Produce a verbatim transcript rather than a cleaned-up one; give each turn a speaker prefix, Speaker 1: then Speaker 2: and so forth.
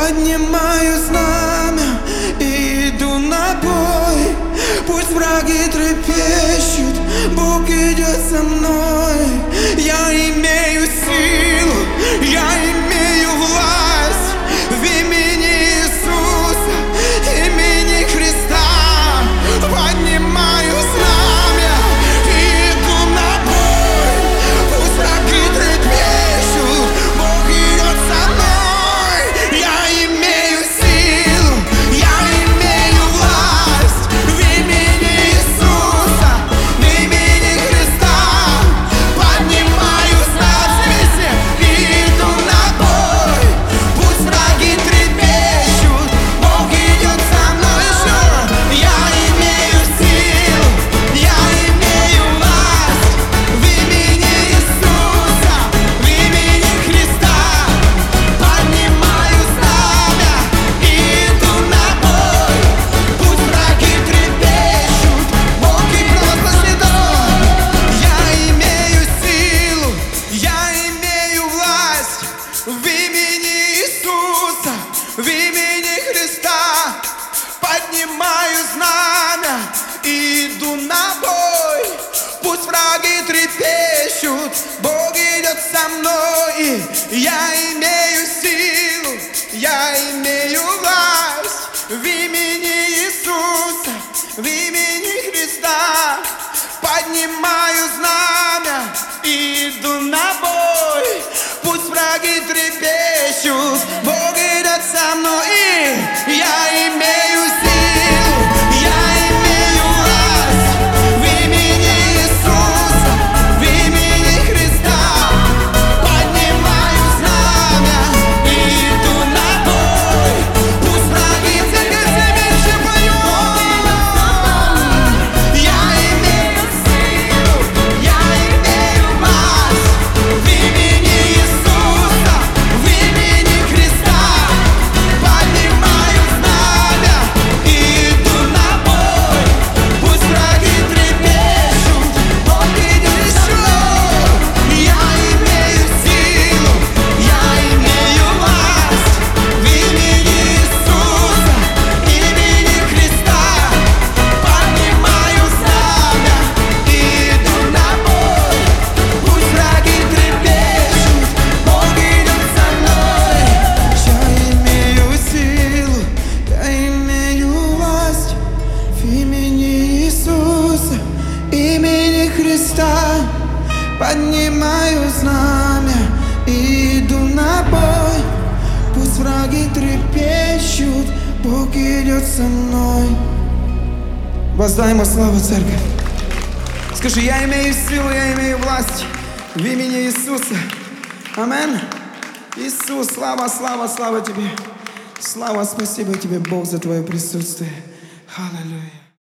Speaker 1: Поднимаю знамя и иду на бой. Пусть враги трепещут, Бог идет со мной. Я имею силу, я имею власть в имени Иисуса, имени Христа. Поднимаю знамя и иду на бой. Пусть враги трепещут, Бог идет со мной. Я имею силу, я имею власть в имени Иисуса, в имени Христа. Поднимаю знамя и иду на бой. Пусть враги трепещут, Бог идет со мной. Я имею силу, я имею власть в имени Иисуса, в имени Христа. Поднимаю знамя и иду на бой. Пусть враги трепещут, Бог и провозгласит он. Я имею силу, я имею власть в имени Иисуса, в имени Христа. Поднимаю знамя и иду на бой. Пусть враги трепещут, Бог идет со мной. Я имею силу, я имею власть в имени Иисуса, в имени Христа. Поднимаю знамя и иду на бой. Пусть враги трепещут, Бог идет со мной. Я имею силу, я имею власть в имени Иисуса, в имени Христа. Поднимаю знамя и иду на бой. Пусть враги трепещут, я имею силу, я имею власть в имени Иисуса, в имени Христа. Поднимаю знамя и иду на бой. Пусть враги трепещут, Бог идет еще. Я имею силу, я имею власть в имени Иисуса, имени Христа. Поднимаю знамя и иду на бой. Пусть враги трепещут, Бог идет со мной. Я имею силу, я имею власть в имени Иисуса, имени Христа. Поднимаю знамя и иду на бой. Пусть враги трепещут, Бог идет со мной. Воздай ему славу, церковь. Скажи, я имею силу, я имею власть в имени Иисуса. Амин. Иисус, слава, слава, слава тебе. Слава, спасибо тебе, Бог, за твое присутствие. Аллилуйя.